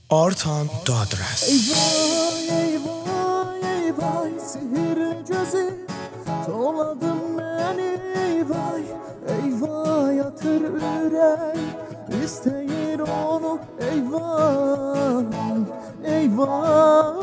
Artan Dadres. Eyvah eyvah eyvah sihirli gözü Toladın beni eyvah eyvah yatır ürey İsteyir onu eyvah eyvah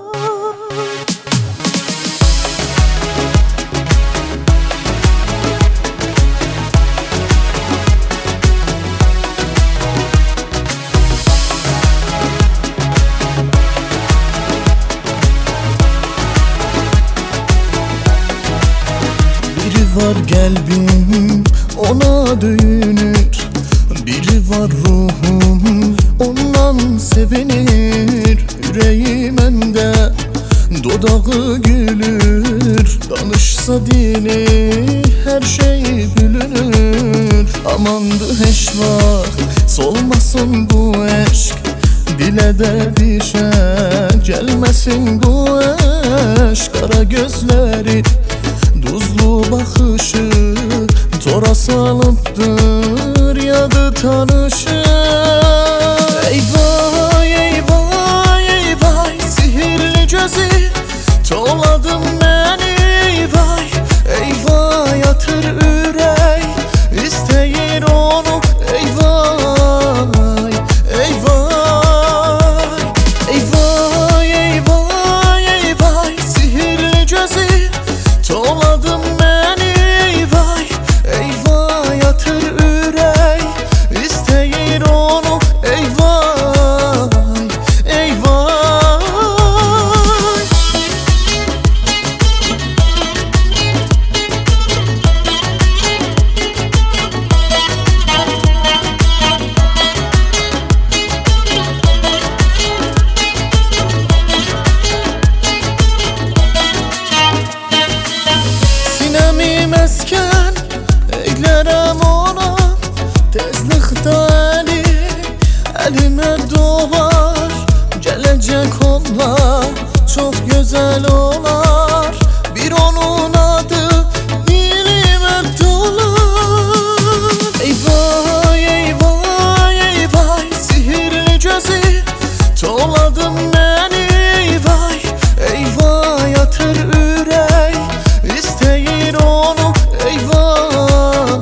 var kalbim ona dönür, biri var ruhum ondan sevinir. Yüreğim ende dodağı gülür, danışsa dili her şey gülünür. Amandı hiç vakt solmasın bu eşk, dile de düşer gelmesin bu eşk. Kara gözleri tuzlu bakışı tora salıptır yadı tanışı. Eyvah eyvah eyvah sihirli gözü toladım beni eyvah eyvah yatır ürey isteyir onu eyvah eyvah eyvah eyvah eyvah sihirli gözü toladım beni eyvah eyvah yatır ürey isteyir onu eyvah eyvah. Mesken eylerim ona tezlikte elime dolar gelecek onlar çok güzel olar bir onun adı dilime dolar. Eyvah eyvah eyvah sihirli gözü toladım beni eyvah eyvah yatır ürey isteyir onu eyvah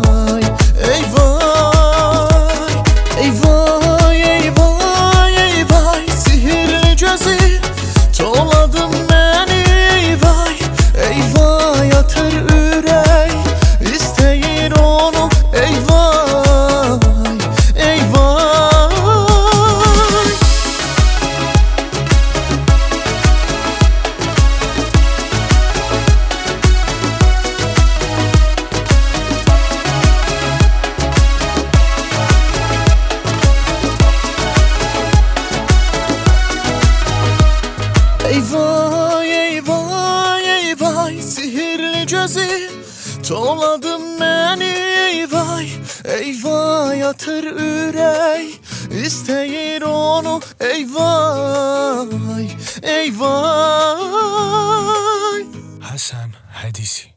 eyvah eyvah eyvah eyvah sihirli gözü toladım beni eyvah eyvah yatır ürey isteyir onu eyvah eyvah. Eyvah eyvah eyvah sihirli gözü toladım beni eyvah eyvah yatır ürey isteyir onu eyvah eyvah. Hasan Hadisi.